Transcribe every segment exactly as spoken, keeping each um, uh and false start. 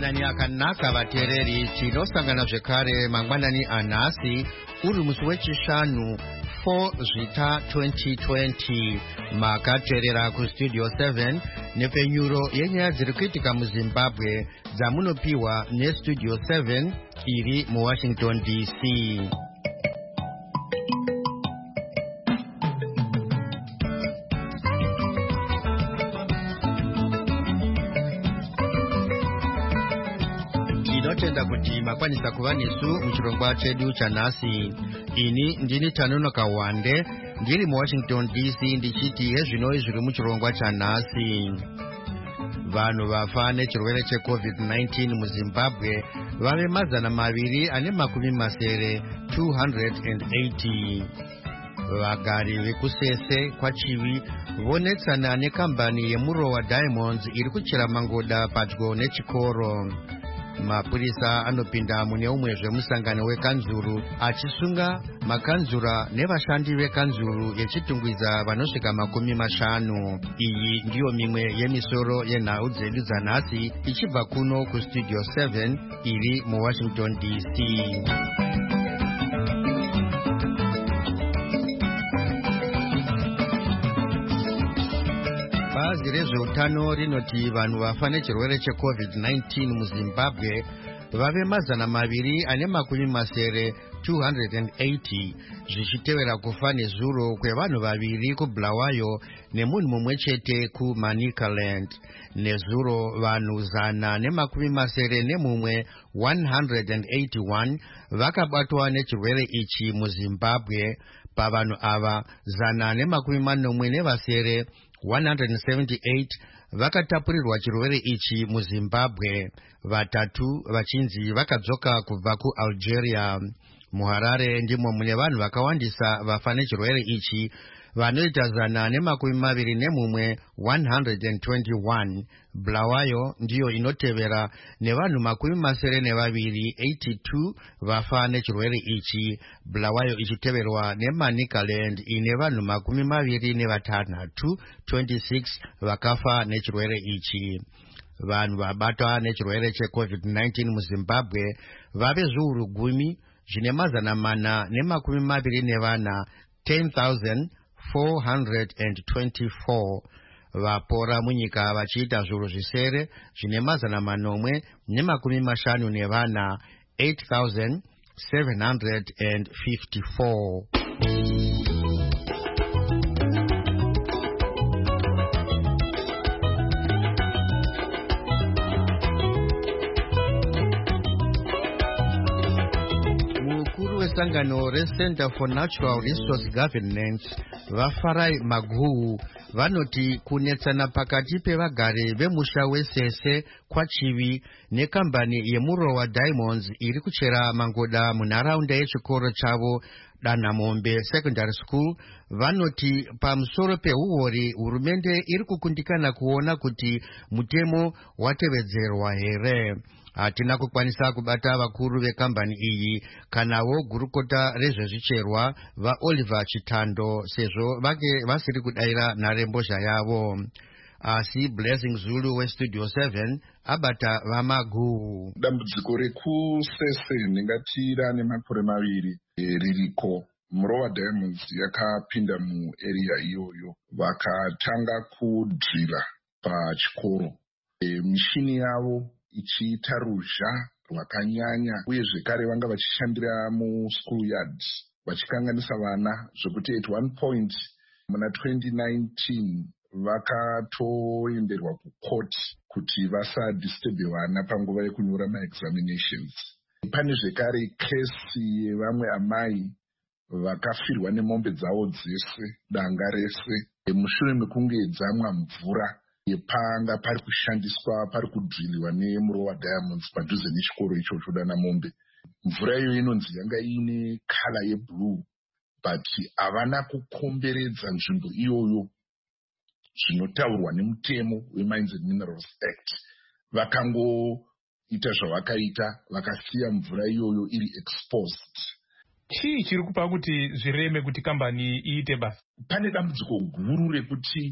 mangwanani akanaka vateereri, tinosangana zvekare mangwanani anhasi uri musi wechishanu four zvita twenty twenty. Makateerera kustudio seven nepfenyuro yenyaya dziri kuitika muzimbabwe dzamunopiwa nestudio seven iri muwashington D C. Tinotenda kuti makwanisa kuva nesu muchirongwa chedu chanhasi. Ini ndini Tanonoka Wande ndiri muwashington D C ndichiti hezvinoi zviri muchirongwa chanhasi. Vanhu vafa nechirwere checovid nineteen muzimbabwe vave mazana maviri ane makumi masere two hundred eighty. Vagari vekusese kwachivi vonetsana nekambani yemurowa Diamonds iri kuchera mangoda padyo nechikoro. Mapurisa anopinda mune umwe zvemusangano wekanzuru achisunga makanzura nevashandi vekanzuru yechitungwiza vanosvika makumi mashanu. Iyi ndiyo mimwe yemisoro yenhau dzedu dzanhasi ichibva kuno kustudio seven iri muwashington D C. Bazi rezveutano rinoti vanhu vafa nechirwere checovid nineteen muzimbabwe vave mazana maviri ane makumi masere two hundred eighty, zvichitevera kufa nezuro kwevanhu vaviri kubulawayo nemunhu mumwe chete kumanicaland. Nezuro vanhu zana nemakumi masere nemumwe one hundred eighty-one vakabatwa nechirwere ichi muzimbabwe. Pavanhu ava zana nemakumi manomwe nevasere one hundred seventy-eight vakatapurirwa chirwere ichi muzimbabwe, vatatu vachinzi vakadzoka kubva kualgeria. Muharare ndimo mune vanhu vakawandisa vafa nechirwere ichi vanoita zana nemakumi maviri nemumwe one hundred twenty-one. Bulawayo ndiyo inotevera nevanhu makumi masere nevaviri eighty-two vafa nechirwere ichi, Bulawayo ichiteverwa nemanicaland ine vanhu makumi maviri nevatanhatu twenty-six vakafa nechirwere ichi. Vanhu vabatwa nechirwere checovid nineteen muzimbabwe vave zviuru gumi zvine mazana mana nemakumi maviri nevana ten thousand four hundred twenty-four. Vapora munyika vachiita zviuru zvisere zvine mazana manomwe nemakumi mashanu nevana eight thousand seven hundred fifty-four. Sangano reCenter for Natural Resource Governance vafarai Maguhu vanoti kunetsana pakati pevagari vemusha wesese kwachivi nekambani yemurowa Diamonds iri kuchera mangoda munharaunda yechikoro chavo Danamombe Secondary School vanoti pamusoro peuori hurumende iri kukundikana kuona kuti mutemo watevedzerwa here. Hatina kukwanisa kubata vakuru vekambani iyi kanawo gurukota rezvezvicherwa vaOliver Chitando sezvo vake vasiri kudaira nharembozha yavo. Asi Blessing Zulu westudio seven abata vaMaguhu. Dambudziko rekusese ndingatira nemakore maviri ririko. Murowa Diamonds yakapinda muarea iyoyo vakatanga kudhira pachikoro. E, mishini yavo ichiita ruzha rwakanyanya uye zvekare vanga vachishandira muschool yards vachikanganisa vana zvekuti at one point muna twenty nineteen vakatoenderwa kucourt kuti vasadisturbe vana panguva yekunyora maexaminations. Pane zvekare kesi yevamwe amai vakafirwa nemombe dzavo dzese danga rese mushure mekunge dzamwa mvura yepanga pari kushandiswa pari kudhiriwa nemurowa Diamonds padhuze nechikoro ichocho Danamombe. Mvura iyo inonzi yanga ine kala yeblue but havana kukomberedza nzvimbo iyoyo zvinotaurwa nemutemo weMines and Minerals Act. Vakangoita zvavakaita vakasiya mvura iyoyo iri exposed. Chii chiri kupa kuti zvireme kuti kambani iite basa? Pane dambudziko guru rekuti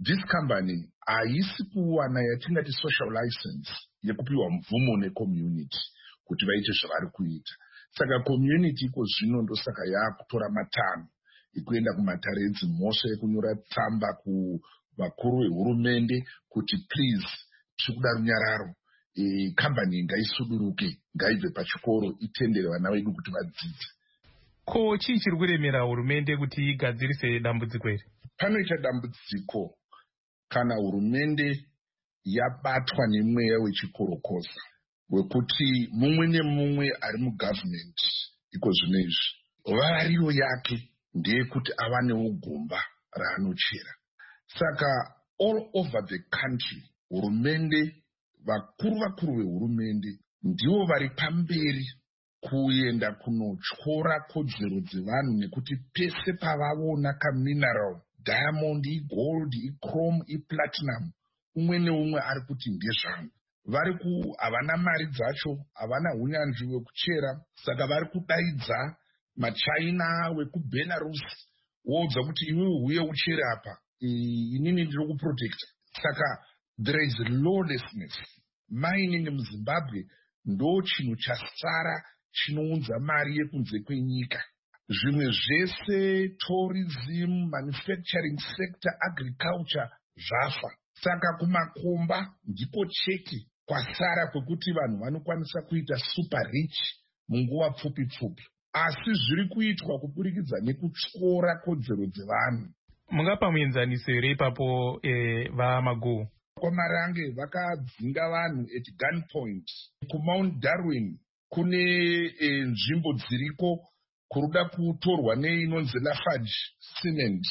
this company haisi kuwana yatingati social license yekupiwa mvumo necommunity kuti vaite zvavari kuita. Saka community iko zvino ndosaka yakutora matanho ekuenda kumataredzi mhosva ekunyora tsamba kuvakuru vehurumende kuti please tiri kuda runyararo, e, kambani ngaisuduruke, ngaibve pachikoro itendere vana vedu kuti vadzidze. Ko chii chiri kuremera hurumende kuti igadzirise dambudziko iri? Panoita dambudziko kana hurumende yabatwa nemweya wechikorokoza wekuti mumwe nemumwe ari mugavhmendi iko zvino izvi variro yake ndeyekuti avanewo gomba raanochera. Saka all over the country hurumende, vakuru vakuru vehurumende ndivo vari pamberi kuenda kunotyora kodzero dzevanhu, nekuti pese pavavona kamineral, diamond, gold, chrome, platinum, umwe neumwe ari kuti ndezvangu. Vari ku havana mari dzacho, havana hunyanzvi hwekuchera, saka vari kudaidza maChina wekuBelarus woudza kuti iwe uye uchere apa, inini ndiri kuprotecta. Saka there is lawlessness. Mining muZimbabwe ndo chinhu chasara chinounza mari yekunze kwenyika. Zvimwe zvese, tourism, manufacturing sector, agriculture zvafa. Saka kumakomba ndipo cheki kwasara kwekuti vanhu vanokwanisa kuita super rich munguva pfupi pfupi, asi zviri kuitwa kuburikidza nekutyora kodzero dzevanhu. Mungapa muenzaniso here ipapo e, vaMagoho? Kwamarange vakadzinga vanhu at gunpoint. KuMount Darwin kune e, nzvimbo dziriko kuruda kutorwa neinonzi Lafarge Cement,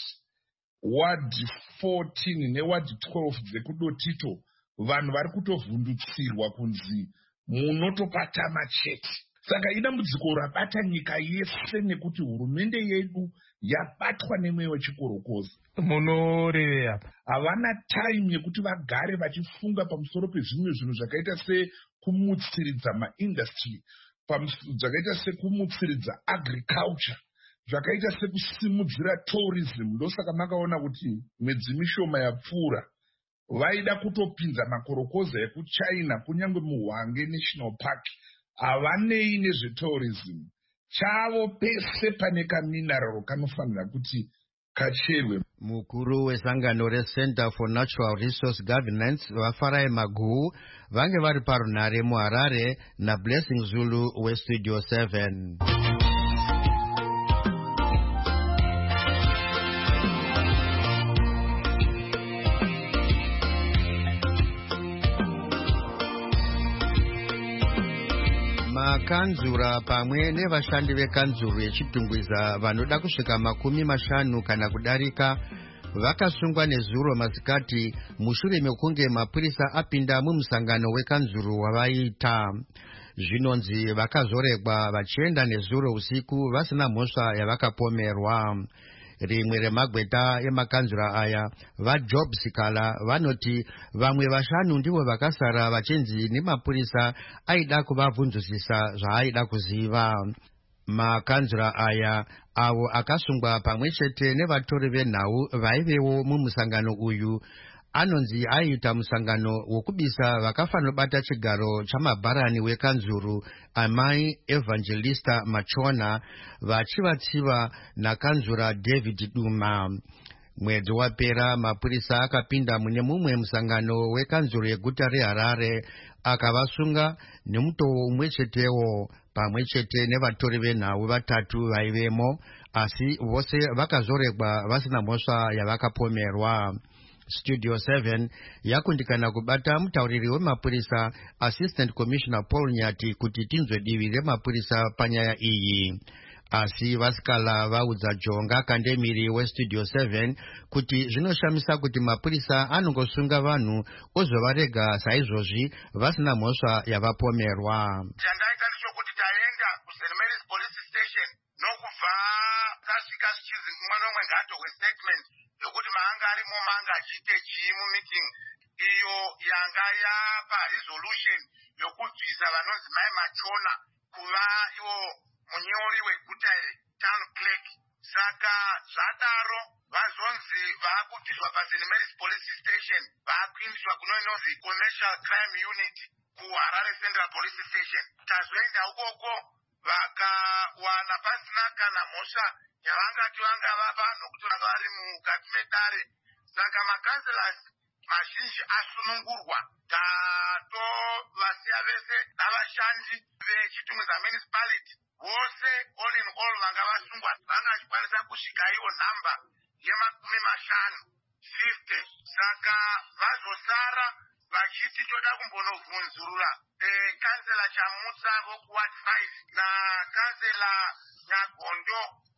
ward fourteen neward twelve dzekudotito, vanhu vari kutovhundutsirwa kunzi munotopatama chete. Saka idambudziko rabata nyika yese nekuti hurumende yedu yabatwa nemweya wechikorokoza. Munoreve apa? Havana time yekuti vagare vachifunga pamusoro pezvimwe zvinhu zvakaita sekumutsiridza maindustry, zvakaita sekumutsiridza agriculture, zvakaita sekusimudzira tourism. Ndosaka makaona kuti mwedzi mishoma yapfuura vaida kutopinza makorokoza ekuChina kunyange muHwange National Park. Havanei nezvetourism. Chavo pese pane kamineral kanofanira kuti kacherwe. Mukuru wesangano reCenter for Natural Resource Governance vaFarai Magoho vange vari parunhare muHarare naBlessing Zulu weStudio seven. Makanzura pamwe nevashandi vekanzuru yechitungwiza vanoda kusvika makumi mashanu kana kudarika vakasungwa nezuro masikati mushure mekunge mapurisa apinda mumusangano wekanzuru wavaita. Zvinonzi vakazoregwa vachienda nezuro usiku vasina mhosva yavakapomerwa. Rimwe remagweta emakanzura aya vaJob Sikala vanoti vamwe vashanu ndivo vakasara vachinzi nemapurisa aida kuvabvunzisisa zvaaida kuziva. Makanzura aya avo akasungwa pamwe chete nevatori venhau vaivewo mumusangano uyu anonzi aiita musangano wokubisa vakafanobata chigaro chamabharani wekanzuru amai Evangelista Machona vachivatsiva nakanzura David Duma. Mwedzi wapera mapurisa akapinda mune mumwe musangano wekanzuru yeguta reHarare akavasunga nemutoo umwe chetewo pamwe chete nevatori venhau vatatu vaivemo, asi vose vakazoregwa vasina mhosva yavakapomerwa. Studio seven yakundikana kubata mutauriri wemapurisa Assistant Commissioner Paul Nyati kuti tinzwe divi remapurisa panyaya iyi. Asi Vasikala vaudza Jonga Kandemiri weStudio seven kuti zvinoshamisa kuti mapurisa anongosunga vanhu ozovarega saizvozvi vasina mhosva yavapomerwa. Chandaita ndechekuti taenda kuSaint Mary's Police Station nokubva tasvika sichizi mumwe nomwe ngaatogwe statement yokuti maanga arimo maanga achiite chii mumeeting iyo yanga yapa resolution yokubvisa vanonzi mai Machona kuva iwo munyori weguta town clerk. saka zvadaro vazonzi vaakubviswa paSaint Mary's Police Station vaakuindiswa kunonzi Commercial Crime Unit kuHarare Central Police Station. Tazoenda ukoko vakawana pasina kana mhosva yavangati vanga vapa nokuti vanga vari mukati medare. Saka makanselas mazhinji asunungurwa. Tatovasiya vese navashandi vechitungwiza municipality vose all in all vanga vasungwa vanga vachikwanisa kusvika iwo nhamba yemakumi mashanu fifty. Saka vazosara vachiti toda kumbonobvunzurura kansela Chamutsa vokuward five nakansela Nyagondo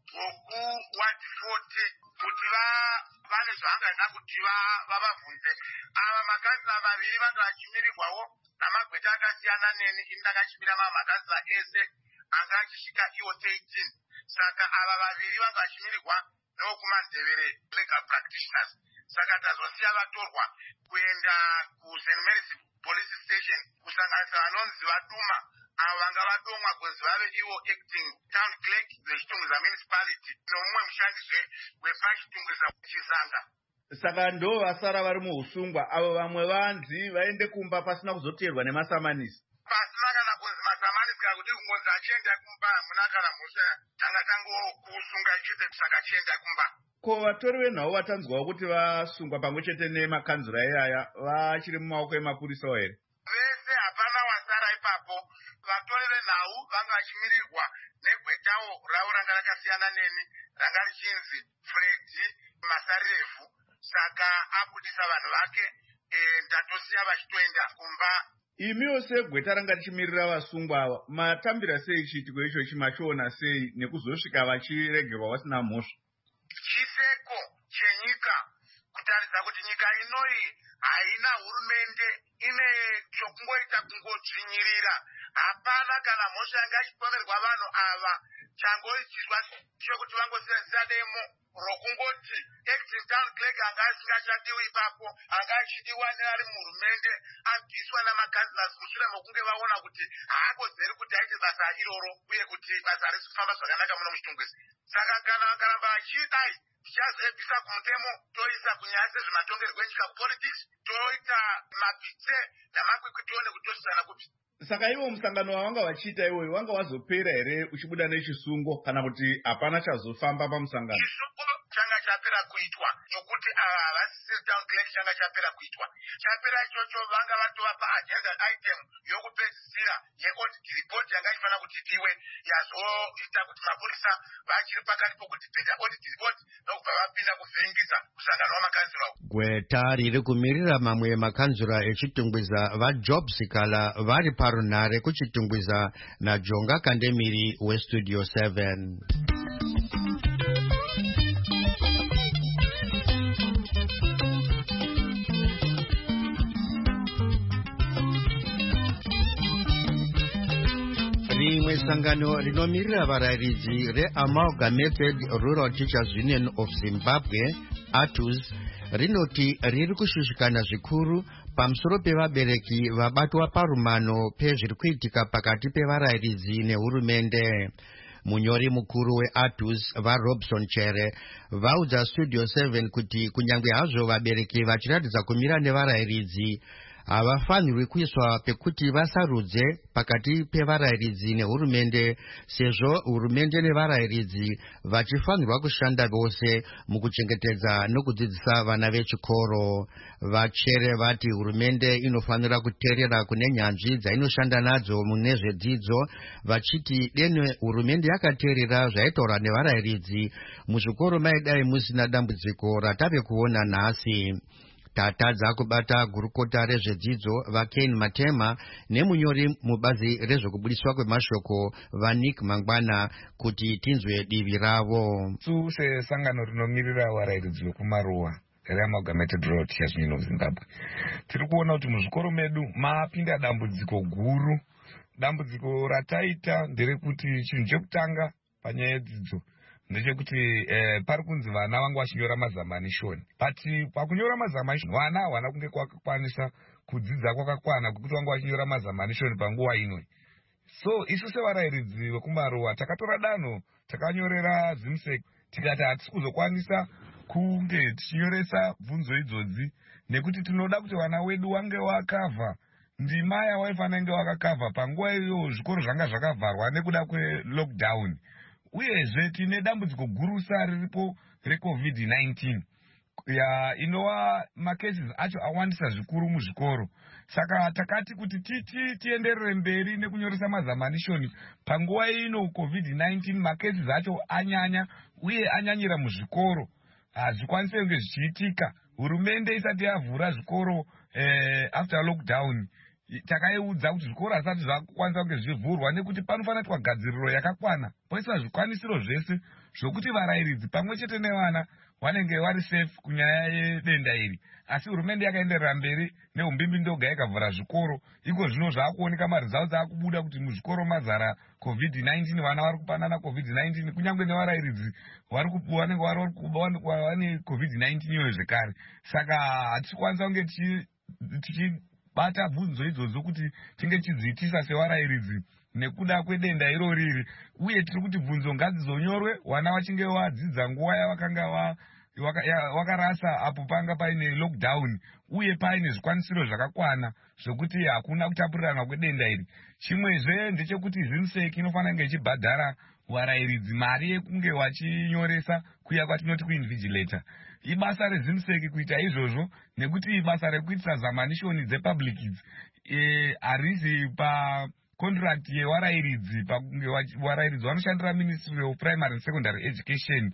vokuward forty kuti vane zvavangada kuti vavabvunze. Ava makansela vaviri vanga vachimirirwawo namagweta akasiyana neni. Ini ndakachimira mamwe makansela ese anga achisvika iwo eighteen. Saka ava vaviri vanga vachimirirwa nevokumanzevere legal practitioners. Saka tazosiya vatorwa kuenda kuSaint Mary's Police Station kusanganisa vanonzi vaduma avo vanga vadomwa kunzi vave ivo acting town clerk vechitungwiza municipality nomumwe mushandisi wepachitungwiza chisanga. Saka ndo vasara vari muusungwa avo vamwe vanzi vaende kumba pasina kuzoteerwa nemasamanisi. Pasina kana kunzi masamanisi kana kuti kungonzi achienda kumba hamuna kana mhosva tanga tangokusunga chete saka achienda kumba. Ko vatori venhau vatanzwawo kuti vasungwa pamwe chete nemakanzura iyaya vachiri mumaoko emapurisa here? Vese hapana wasara ipapo. Vatori venhau vanga vachimirirwa negwetawo ravo ranga rakasiyana neni ranga richinzi Fredi Masarirefu. Saka abudisa vanhu vake ndatosiya vachitoenda kumba. Imiwo segweta ranga richimirira vasungwa ava matambira sei chiitiko ichochi machiona sei nekuzosvika vachiregerwa vasina mhosva? Chiseko chenyika kutaridza kuti nyika inoi haina hurumende, ine chokungoita kungotsvinyirira. Hapana kana mhosva yanga ichipomerwa vanhu ava changoitiswa chokuti vangosenzera demo rokungoti acting town clerk anga asingachadiwi ipapo anga achidiwa neari muhurumende abviswa namakanselas mushure mokunge vaona kuti haakodzeri kuti aite basa iroro uye kuti basa risi kufamba zvakanaka muno muchitungwizi. Saka kana vakaramba vachidai tichazoebvisa kumutemo toisa kunyaya sezvematongerwo enyika kupolitics toita mapitse namakwikwi tione kuti tosiyana kupi. Saka ivo musangano wavanga vachiita iwoyo wanga wazopera here uchibuda nechisungo kana kuti hapana chazofamba pamusangano? Chisungo changa chapera kuitwa chokuti ava havasisiri town clerk changa chapera kuitwa. Chapera ichocho vanga vatovapa agenda item yokupedzisira yeaudit report yanga ifanira kuti ipiwe yazoita kuti mapurisa vachiri pakati pokuti peda audit report nokubva vapinda kuvhiringidza kusangano wamakanzura. Gweta riri kumirira mamwe makanzura echitungwiza vaJob Sikala vari parunhare kuchitungwiza naJonga Kandemiri weStudio seven. Rimwe sangano rinomirira varayiridzi reAmalgamated Rural Teachers Union of Zimbabwe A T U Z rinoti riri kushushikana zvikuru pamusoro pevabereki vabatwa parumano pezviri kuitika pakati pevarayiridzi nehurumende. Munyori mukuru weA T U Z vaRobson Chere vaudza Studio seven kuti kunyange hazvo vabereki vachiratidza kumira nevarayiridzi havafanirwi kuiswa pekuti vasarudze pakati pevarayiridzi nehurumende, sezvo hurumende nevarayiridzi vachifanirwa kushanda vose mukuchengetedza nokudzidzisa vana vechikoro. Vachere vati hurumende inofanira kuteerera kune nyanzvi dzainoshanda nadzo mune zvedzidzo, vachiti deni hurumende yakateerera zvaitaurwa nevarayiridzi muzvikoro maidai musina dambudziko ratave kuona nhasi. Tatadza kubata gurukota rezvedzidzo vaKane Matema nemunyori mubazi rezvekubudiswa kwemashoko vaNick Mangwana kuti tinzwe divi ravo. Su sesangano rinomirira varayiridzi vekumaruwa reAmalgamated Rural Teachers Union of Zimbabwe tiri kuona kuti muzvikoro medu mapinda dambudziko guru. Dambudziko rataita nderekuti chinhu chekutanga panyaya yedzidzo ndechekuti eh, pari kunzi vana vangu vachinyora mazamanishoni, but pakunyora mazamanishoni vana havana kunge kwakakwanisa kudzidza kwakakwana kwekuti vangu vachinyora mazamanishoni panguva inoi. So isu sevarayiridzi vekumaruwa takatora danho takanyorera Zimsec tikati hatisi kuzokwanisa kunge tichinyoresa bvunzo idzodzi nekuti tinoda kuti vana wedu wange wakavha ndima yawaifanira kunge wakakavha panguva iyo zvikoro zvanga zvakavharwa nekuda kwelockdown. Uyezve tine dambudziko gurusa riripo recovid nineteen ya inova macases acho awandisa zvikuru muzvikoro. Saka takati kuti titi tienderere mberi nekunyoresa mazamanishoni panguva ino covid nineteen macases acho anyanya uye anyanyira muzvikoro. Hazvikwanise kunge zvichiitika hurumende isati yavhura zvikoro eh, after lockdown. Takaiudza kuti zvikoro hazvisati zvakukwanisa kunge zvivhurwa nekuti panofanira kuitwa gadziriro yakakwana poiswa zvikwanisiro zvese zvokuti varairidzi pamwe chete nevana vanenge vari safe kunyaya yedenda iri. Asi hurumende yakaenderera mberi neumbimbi ndoga yakavhura zvikoro. Iko zvino zvaakuoneka maresults akubuda kuti muzvikoro mazara covid nineteen, vana vari kupanana covid nineteen, kunyange nevarairidzi vari vanenge vari vane covid nineteen iyoyo zvekare. Saka hatisi kwanisa kunge tichi bata bvunzo idzodzo kuti tinge tichidziitisa sevarairidzi nekuda kwedenda iro riri. Uye tiri kuti bvunzo ngadzizonyorwe vana vachinge vadzidza nguva yavakanga wa wakarasa apo panga paine lockdown uye paine zvikwanisiro zvakakwana zvokuti hakuna kutapurirana kwedenda iri. Chimwezve ndechekuti zimseki inofanira kunge ichibhadhara varairidzi mari yekunge vachinyoresa kuya kwatinoti kuinvigilator. Ibasa rezimseki kuita izvozvo nekuti basa rekuitisa zamanishoni dzepublic idzi harizi pa contract yevarairidzi. Pakunge varairidzi vanoshandira Ministry of Primary and Secondary Education.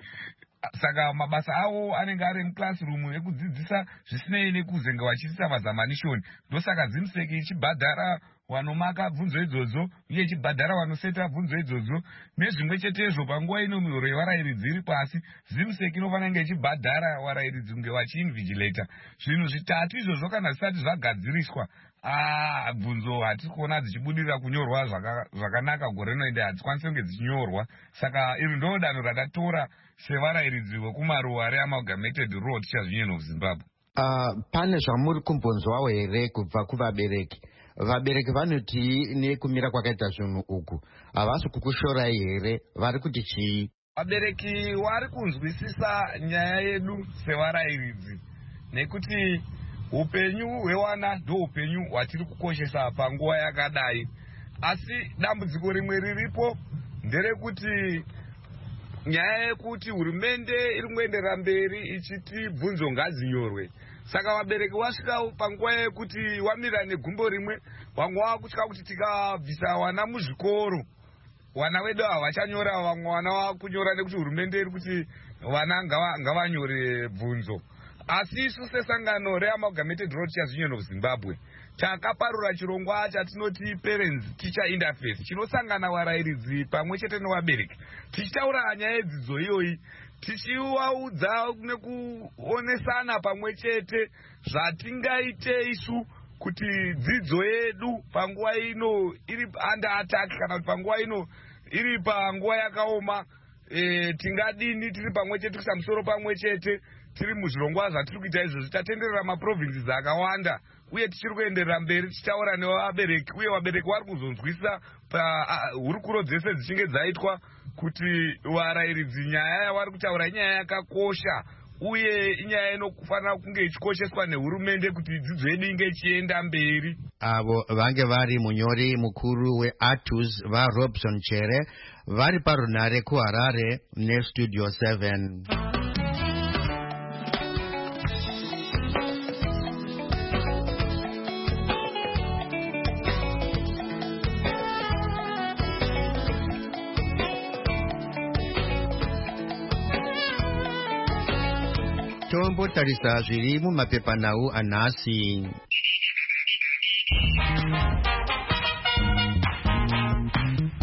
Saka mabasa avo anenge ari muclassroom ekudzidzisa zvisinei nekuzenge vachiisa mazamanishoni. Ndosaka zimseki ichibhadhara vanomaka bvunzo idzodzo uye ichibhadhara vanoseta bvunzo idzodzo. Nezvimwe chetezvo panguva ino mihoro yevarairidzi iri pasi, zimseki inofanira kunge ichibhadhara varairidzi kunge vachiinvigilator. Zvinhu zvitatu izvozvo kana zvisati zvagadziriswa, Ah, bvunzo hatisi kuona dzichibudirira kunyorwa zvakanaka gore rino ende hadzikwanisi kunge dzichinyorwa. Saka iri ndo danho ratatora sevarairidzi vekumaruwa reamalgamated road chazvinyeno kuZimbabwe. Uh, pane zvamuri kumbonzwawo here kubva kuvabereki? Vabereki vanoti nekumira kwakaita zvinhu uku havasi kukushorai here? Vari kuti chii? Vabereki vari kunzwisisa nyaya yedu sevarairidzi nekuti upenyu hwewana ndo upenyu hwatiri kukoshesa panguva yakadai. Asi dambudziko rimwe riripo nderekuti nyaya yekuti hurumende iri kuenderera mberi ichiti bvunzo ngazinyorwe. Saka vabereki wasvika panguva yekuti wamira negumbo rimwe, vamwe vakutya kuti tikabvisa vana muzvikoro vana vedu havachanyora, vamwe vana vakunyora nekuti hurumende iri kuti vana ngavanyore bvunzo. Asi isu sesangano reamalgamated road church union of Zimbabwe takaparura chirongwa chatinoti parents teacher interface chinosangana varairidzi pamwe chete nevabereki tichitaura nyaya yedzidzo iyoyi, tichivaudza nekuonesana pamwe chete zvatingaite isu kuti dzidzo yedu panguva ino iri under attack kana kuti panguva ino iri panguva yakaoma. E, tingadini tiri pamwe chete kuisa musoro pamwe chete tiri muzvirongwa zvatiri kuita izvozvi tatenderera maprovinces akawanda uye tichiri kuenderera mberi tichitaura nevabereki uye vabereki vari kuzonzwisisa pahurukuro dzese dzichinge dzaitwa kuti varairidzi nyaya yavari kutaura inyaya yakakosha uye inyaya inofanira kunge ichikosheswa nehurumende kuti dzidzo yedu inge ichienda mberi. Avo vange vari munyori mukuru weATUS vaRobson Chere vari parunare kuHarare neStudio seven. Tombotarisa zviri mumapepanhau anhasi.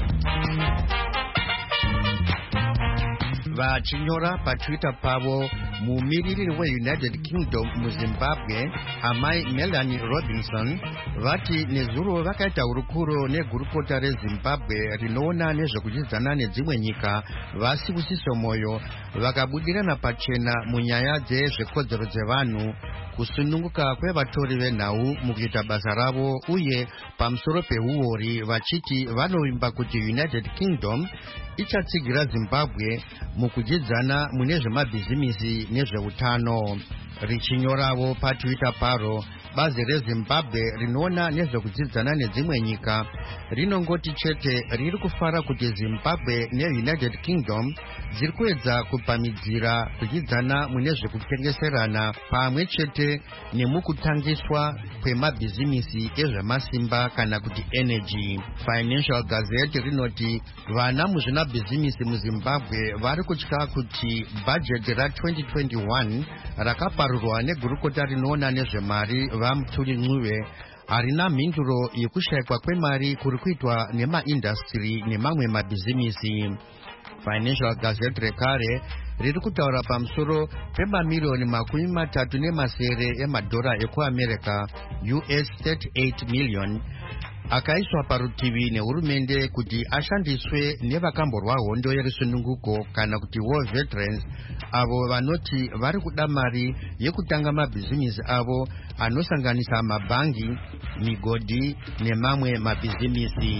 Vachinyora paTwitter pavo mumiririri weunited kingdom muzimbabwe amai Melanie Robinson vati nezuro vakaita hurukuro negurukota rezimbabwe rinoona nezvekuchidzana nedzimwe nyika vasi kusiso moyo vakabudirana pachena munyaya dzezvekodzero dzevanhu, kusununguka kwevatori venhau mukuita basa ravo uye pamusoro peuori vachiti vanovimba kuti united kingdom ichatsigira zimbabwe mukudzidzana mune zvemabhizimisi nezveutano. Richinyoravo patwitter paro, bazi rezimbabwe rinoona nezvekudzidzana nedzimwe nyika rinongoti chete riri kufara kuti zimbabwe neunited kingdom dziri kuedza kupamidzira kudzidzana mune zvekutengeserana pamwe chete nemukutangiswa kwemabhizimisi ezvemasimba kana kuti energy. Financial Gazette rinoti vana muzvinabhizimisi muzimbabwe vari kutya kuti bhajeti ratwenty twenty-one rakaparurwa negurukota rinoona nezvemari vamuturi Ncube harina mhinduro yekushayikwa kwemari kuri kuitwa nemaindastri nemamwe mabhizimisi. Financial Gazette rekare riri kutaura pamusoro pemamiliyoni makumi matatu nemasere emadhora ekuamerica U S thirty-eight million akaiswa parutivi nehurumende kuti ashandiswe nevakamborwa hondo yerusununguko kana kuti war veterans avo vanoti vari kuda mari yekutanga mabhizimisi avo anosanganisa mabhangi, migodhi nemamwe mabhizimisi.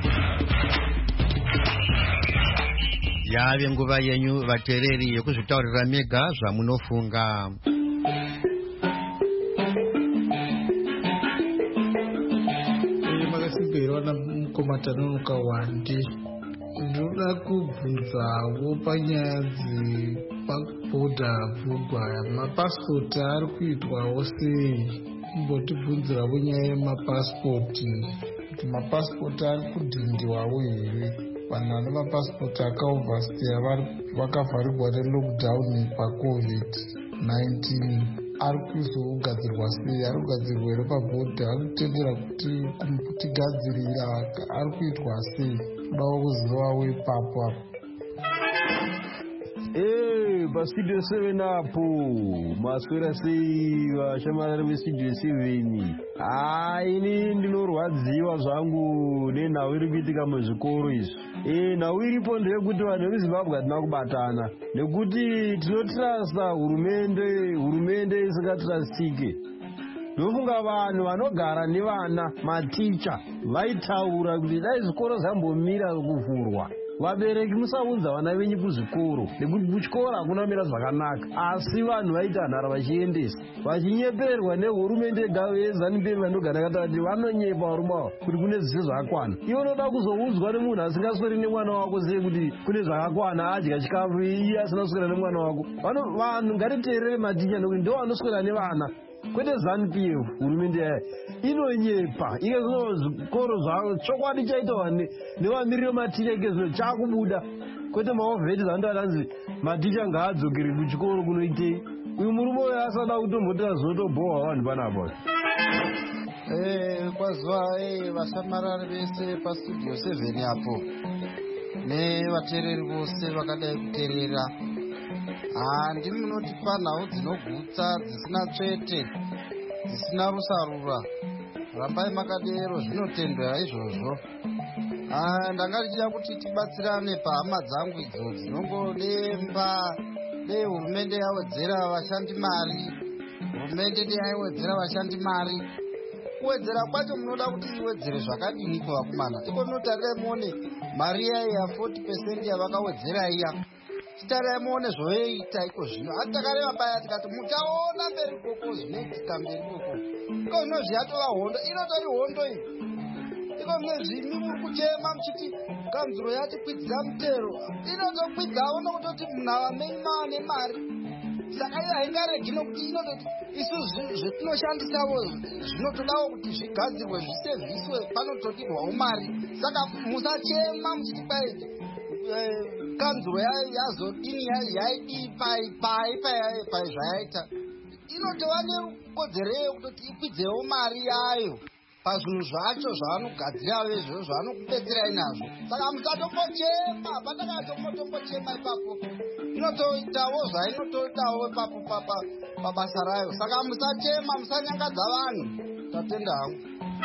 Yave nguva yenyu vatereri yekuzvitaurira mega zvamunofunga. Makasimbirwa mukomatanonoka wandi. Ndinoda kubvunzawo panyaya dzepabhodha bhugwaya mapasipoti ari kuitwawo sei? Mbotibvunzirawo nyaya yemapasipoti kuti mapasipoti ari kudhindiwawo here? Vanhu vane mapasipoti akaovhasiteya vakavharirwa nelockdown pacovid nineteen ari kuzogadzirwa sei? Ari kugadzirwa here pabhodha? Ari kutendera kuti kutigadzirira ari kuitwa sei? Todawo kuzivawo ipapo apo. Eh, pastudio seven apo maswera sei vashamarari vestudio seven? Ah, ini ndinorwadziwa zvangu nenhau iri kuitika muzvikoro izvi. Eh, nhau iripo ndeyekuti vanhu vezimbabwe hatina kubatana nekuti tinotrasta hurumende, hurumende isingatrastike. Ndofunga vanhu vanogara nevana, maticha vaitaura kuti dai zvikoro zvambomira kuvhurwa, vabereki musaunza vana venyu kuzvikoro nekuti kuchikora hakuna mira zvakanaka, asi vanhu vaita nhara vachiendesa vachinyeperwa nehurumende yeZANU-P F vanogara katati vanonyepa varumbawa kuti kune zvishe zvakakwana. Iwe unoda kuzoudzwa nemunhu asingasweri nemwana wako sei kuti kune zvakakwana, adya chikafu iye asina kuswera nemwana wako. Vanhu ngatiteerere maticha nekuti ndo vanoswera nevana kwete ZANU-P F. Hurumende yayo inonyepa ike zvino zvikoro zvavo chokwadi chaitawa nevamiriri vematicha ike zvino chakubuda kwete maovheti zvandoatanzi maticha ngaadzokere kuchikoro kunoitei. Uyu murume uyo asada kutombotera zvinotobhohwa vanhu panapa. Eh, kwaziva eh vashamarari vese pastudio seven apo nevateereri vose vakadai kuteerera. Handi munotipa nhau dzinogutsa dzisina tsvete dzisina rusarura. Rambai makadero zvinotendera izvozvo. Ndanga ndichida kuti tibatsirane pahama dzangu idzo dzinongodemba dei hurumende yawedzera vashandi mari, hurumende dei yawedzera vashandi mari. Kuwedzera kwacho munoda kuti iwedzere zvakadini kuvakomana? Iko munotarira muone mari yayo ya forty percent yavakawedzera iya. Titarai muone zvoita iko zvino. Atakareva baya tikati muchaona mberi koko zvinoitika mberi koko. Iko zvinozviyatova hondo, inotori hondo iyi. Iko mune muri kuchema muchiti kanzuro yatikwidzira mutero. Inotokwidzavo nokutoti munhu avamenyi maane mari. Saka iyo haingaregi nokuti inototi isu zvetinoshandisawo zvinotodawo kuti zvigadzirwe zvisevhiswe panotodirwawo mari. Saka musachema muchiti kwai kanzuro yazodini yaidii pai pai pai zvayaita. Inotova nekodzero yekutoti ikwidzewo mari yayo pazvinhu zvacho zvavanogadzira vezvo zvavanokupedzera inazvo. Saka musatombochema, patakatotombochema ipapo inotoitawo zvainotoitawo ipapo pabasa rayo. Saka musachema, musanyangadza vanhu. Tatenda hangu.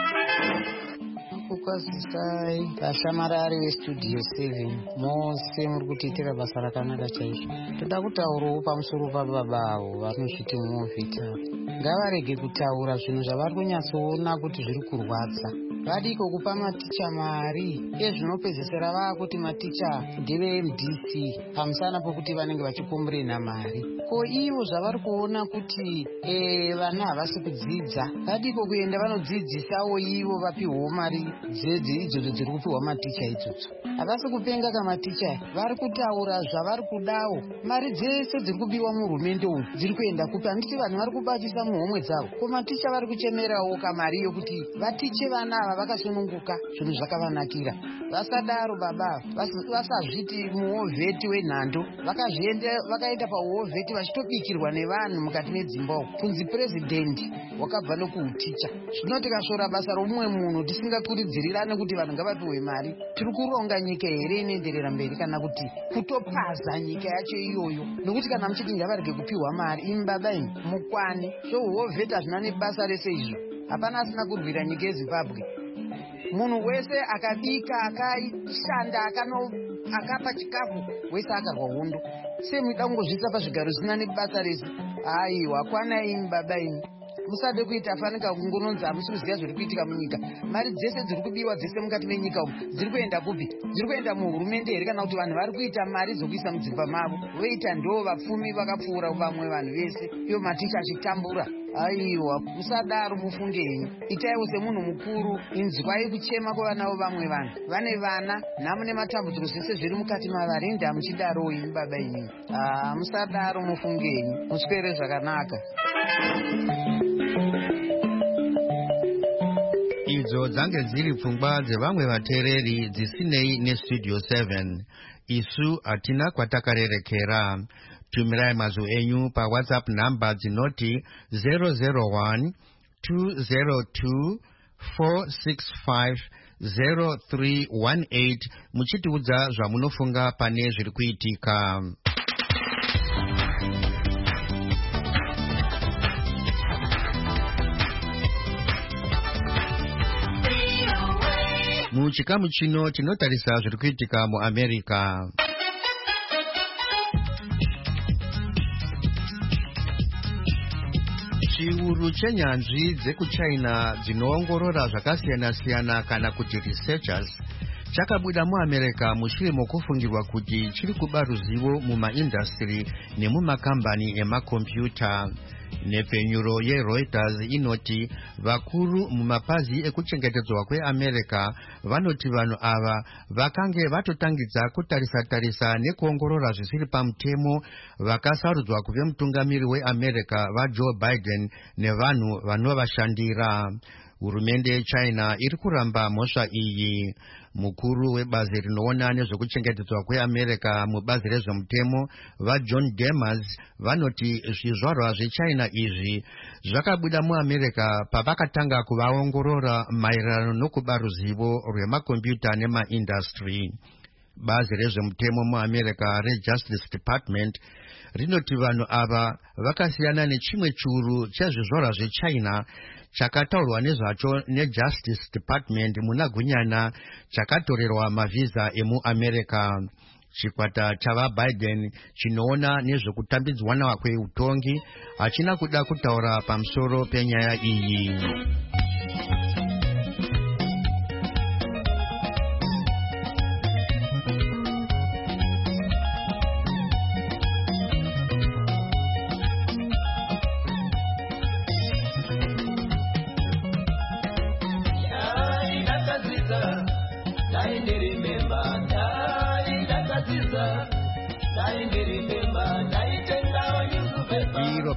Kukwazisai vashamarari vestudio seven mose muri kutiitira basa rakanaka chaizvo. Toda kutaurawo pamusoro pababa avo vanozviti mumovhita. Ngavarege kutaura zvinhu zvavari kunyatsoona kuti zviri kurwadza. Vadiko kupa maticha mari ezvinopedzisira vaakuti maticha ndeve M D C pamusana pokuti vanenge vachikomborena mari. Ko ivo zvavari kuona kuti e, vana havasi kudzidza, vadiko kuenda vanodzidzisawo ivo vapiwawo mari dzedzi idzodzo dziri kupiwa maticha idzodzo. Havasi kupenga kamaticha, vari kutaura zvavari kudawo. Mari dzese dziri kubiwa muhurumende uyu dziri kuenda kupi? Handiti vanhu vari kubatisa muhomwe dzavo. Ko maticha vari kuchemerawo kamari yokuti vatiche vana ava vakasununguka, zvinhu zvakavanakira. Vasadaro baba, vasazviti muhovheti wenhando, vakazvienda vakaenda pauhovheti vachitobikirwa nevanhu mukati medzimba uko. Kunzi purezidendi wakabva nokuuticha. Zvino tikashora basa romumwe munhu tisingakurudzirirane kuti vanhu ngavapiwe mari, tiri kuronga nyika here inoenderera mberi kana kuti kutopaza nyika yacho iyoyo? Nokuti kana muchiti ngavarege kupiwa mari, imi baba imi mukwane. So hovheti hazvina nebasa rese izvo. Hapana asina kurwira nyika yeZimbabwe. Munhu wese akabika, akashanda, akapa chikafu, wese akarwa hondo. Se muida kungozvisa pazvigaro zvisina nebasa rese. Aiwa, kwanai imi baba imi. Musade kuita fanika kungononzi hamusi kuziva zviri kuitika munyika. Mari dzese dziri kubiwa dzese mukati menyika umu dziri kuenda kupi? Dziri kuenda muhurumende here kana kuti vanhu vari kuita mari zokuisa mudzimba mavo? Voita ndo vapfumi vakapfuura vamwe vanhu vese, iyo maticha achitambura. Aiwa, musadaro, mufunge henyu. Itaiwo semunhu mukuru, inzwai kuchema kwevanawo vamwe vanhu. Vane vana, nhamo nematambudziko zvese zviri mukati mavari, nda muchidaro imi baba imi. Ah, musadaro, mufunge henyu. Muswere zvakanaka. Idzo dzange dziri pfungwa dzevamwe vateereri dzisinei nestudio seven. Isu hatina kwatakarerekera. Tumirai mazwi enyu paWhatsApp namba dzinoti zero zero one two zero two four six five zero three one eight muchitiudza zvamunofunga pane zviri kuitika. Muchikamu chino tinotarisa zviri kuitika muAmerica. Chiuru chenyanzvi dzekuchina dzinoongorora zvakasiyana-siyana kana kuti researchers chakabuda muAmerica mushure mokufungirwa kuti chiri kuba ruzivo mumaindastri nemumakambani emakombiyuta. Nepfenyuro yeReuters inoti vakuru mumapazi ekuchengetedzwa kweAmerica vanoti vanhu ava vakange vatotangidza kutarisa-tarisa nekuongorora zvisiri pamutemo vakasarudzwa kuve mutungamiri weAmerica vaJoe Biden nevanhu vanovashandira. Hurumende yeChina iri kuramba mhosva iyi. Mukuru webazi rinoona nezvekuchengetedzwa kweAmerica mubazi rezvemutemo vaJohn Demers vanoti zvizvarwa zveChina izvi zvakabuda muAmerica pavakatanga kuvaongorora maererano nokuba ruzivo rwemakombiyuta nemaindastri. Bazi rezvemutemo muAmerica reJustice Department rinoti vanhu ava vakasiyana nechimwe churu chezvizvarwa zveChina chakataurwa nezvacho neJustice Department muna gunyana chakatorerwa mavhiza emuAmerica. Chikwata chavaBiden chinoona nezvekutambidzwana kweutongi hachina kuda kutaura pamusoro penyaya iyi.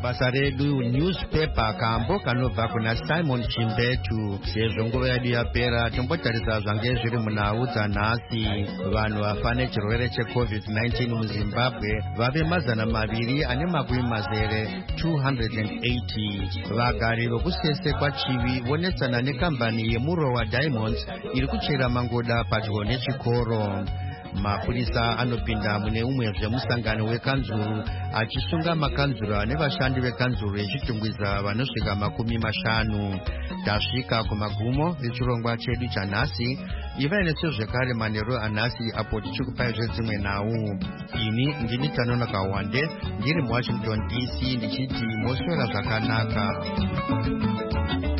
basa redu newspaper kambo kanobva kuna Simon Chimbetu. Sezvo nguva yedu yapera, tombotarisa zvange zviri munhau dzanhasi. Vanhu vafa nechirwere checovid nineteen muzimbabwe vave mazana maviri ane makumi mazere two hundred eighty. Vagari vokusese kwachivi vonetsana nekambani yemurowa Diamonds iri kuchera mangoda padyo nechikoro. Mapurisa anopinda mune umwe zvemusangano wekanzuru achisunga makanzura nevashandi vekanzuru echitungwiza vanosvika makumi mashanu. Tasvika kumagumo echirongwa chedu chanhasi. Ivai nesu zvekare manheru anhasi apo tichikupai zvedzimwe nhau. Ini ndini Tanonoka Wande ndiri muWashington D C ndichiti moswera zvakanaka.